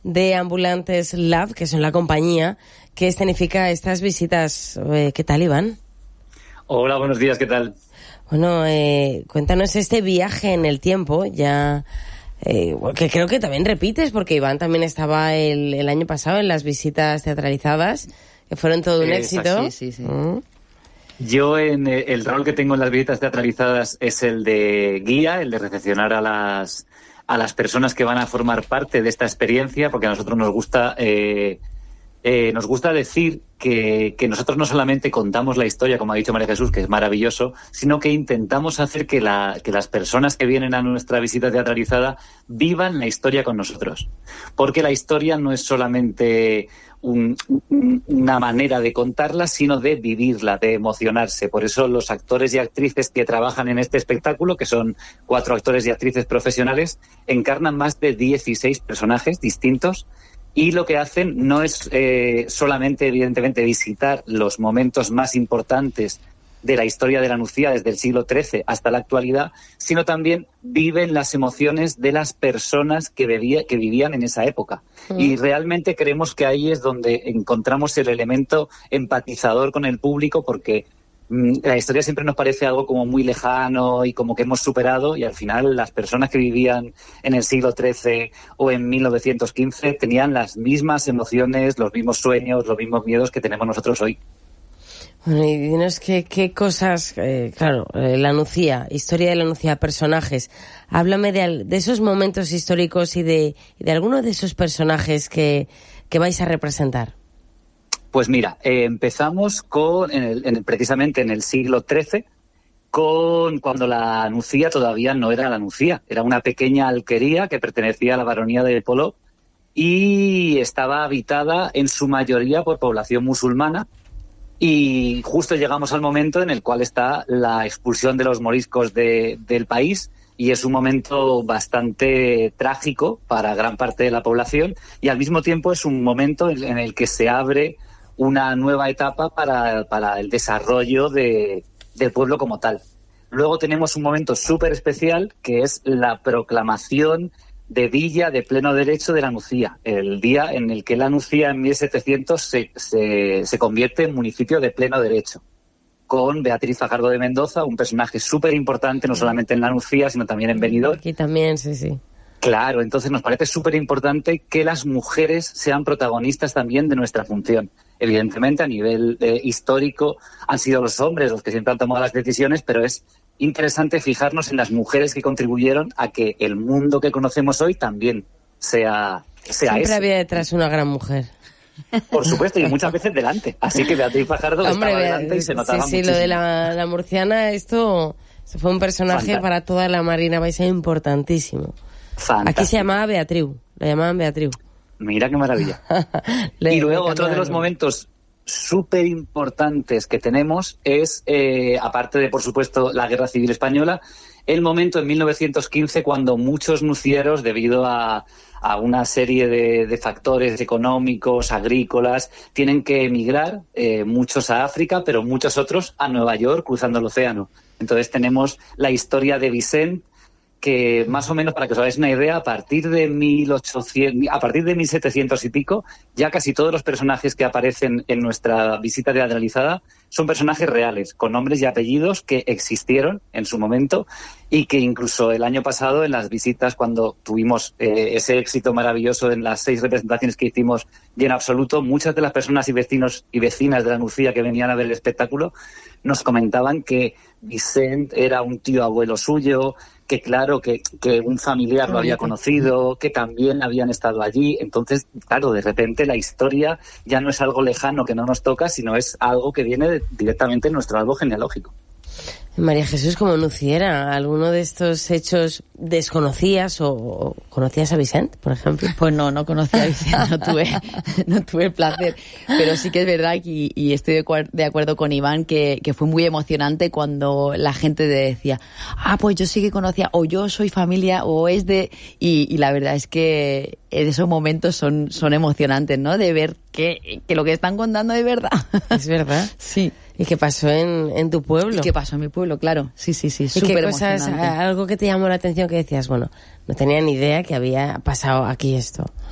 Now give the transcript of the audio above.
de Ambulantes Lab, que son la compañía que escenifica estas visitas. ¿Qué tal, Iván? Hola, buenos días, ¿qué tal? Bueno, cuéntanos este viaje en el tiempo, ya que creo que también repites, porque Iván también estaba el año pasado en las visitas teatralizadas, que fueron todo un éxito. Sí. Yo en el rol que tengo en las visitas teatralizadas es el de guía, el de recepcionar a las personas que van a formar parte de esta experiencia, porque a nosotros nos gusta decir que nosotros no solamente contamos la historia, como ha dicho María Jesús, que es maravilloso, sino que intentamos hacer que las personas que vienen a nuestra visita teatralizada vivan la historia con nosotros. Porque la historia no es solamente una manera de contarla, sino de vivirla, de emocionarse. Por eso los actores y actrices que trabajan en este espectáculo, que son 4 actores y actrices profesionales, encarnan más de 16 personajes distintos. Y lo que hacen no es solamente, evidentemente, visitar los momentos más importantes de la historia de la Nucía desde el siglo XIII hasta la actualidad, sino también viven las emociones de las personas que vivían en esa época. Y realmente creemos que ahí es donde encontramos el elemento empatizador con el público, porque la historia siempre nos parece algo como muy lejano y como que hemos superado, y al final las personas que vivían en el siglo XIII o en 1915 tenían las mismas emociones, los mismos sueños, los mismos miedos que tenemos nosotros hoy. Bueno, y dinos qué cosas, la Nucía, historia de la Nucía, personajes. Háblame de esos momentos históricos y de alguno de esos personajes que vais a representar. Pues mira, empezamos precisamente en el siglo XIII, cuando la Nucía todavía no era la Nucía, era una pequeña alquería que pertenecía a la baronía de Polop y estaba habitada en su mayoría por población musulmana. Y justo llegamos al momento en el cual está la expulsión de los moriscos del país, y es un momento bastante trágico para gran parte de la población, y al mismo tiempo es un momento en el que se abre una nueva etapa para el desarrollo del pueblo como tal. Luego tenemos un momento súper especial, que es la proclamación de villa de pleno derecho de la Nucía, el día en el que la Nucía en 1700 se convierte en municipio de pleno derecho, con Beatriz Fajardo de Mendoza, un personaje súper importante no solamente en la Nucía, sino también en Benidorm. Aquí también, sí. Claro, entonces nos parece súper importante que las mujeres sean protagonistas también de nuestra función. Evidentemente, a nivel histórico, han sido los hombres los que siempre han tomado las decisiones, pero es interesante fijarnos en las mujeres que contribuyeron a que el mundo que conocemos hoy también sea Siempre ese. había detrás una gran mujer. Por supuesto, y muchas veces delante. Así que Beatriz Fajardo estaba delante y se notaba muchísimo. Sí, lo de la murciana, esto fue un personaje para toda la Marina Baixa importantísimo. Fantástico. Aquí se llamaba Beatriu, la llamaban Beatriu. Mira qué maravilla. Y luego otro de los momentos súper importantes que tenemos es, aparte de, por supuesto, la Guerra Civil Española, el momento en 1915 cuando muchos nucieros, debido a una serie de factores económicos, agrícolas, tienen que emigrar, muchos a África, pero muchos otros a Nueva York, cruzando el océano. Entonces tenemos la historia de Vicent, que más o menos, para que os hagáis una idea, a partir de 1700 y pico, ya casi todos los personajes que aparecen en nuestra visita teatralizada son personajes reales, con nombres y apellidos que existieron en su momento, y que incluso el año pasado, en las visitas, cuando tuvimos ese éxito maravilloso en las 6 representaciones que hicimos, y en absoluto, muchas de las personas y vecinos y vecinas de la Nucía que venían a ver el espectáculo nos comentaban que Vicent era un tío abuelo suyo, que claro, que un familiar lo había conocido, que también habían estado allí. Entonces, claro, de repente la historia ya no es algo lejano que no nos toca, sino es algo que viene directamente en nuestro árbol genealógico. María Jesús, como nuciera, ¿alguno de estos hechos desconocías o conocías a Vicent, por ejemplo? Pues no conocía a Vicent, no tuve el placer, pero sí que es verdad y estoy de acuerdo con Iván que fue muy emocionante cuando la gente decía, pues yo sí que conocía, o yo soy familia, o es de... Y la verdad es que esos momentos son emocionantes, ¿no? De ver que lo que están contando es verdad. ¿Es verdad? Sí. ¿Y qué pasó en tu pueblo? ¿Y qué pasó en mi pueblo? Claro, sí, ¿Y qué cosas, algo que te llamó la atención que decías, bueno, no tenía ni idea que había pasado aquí esto?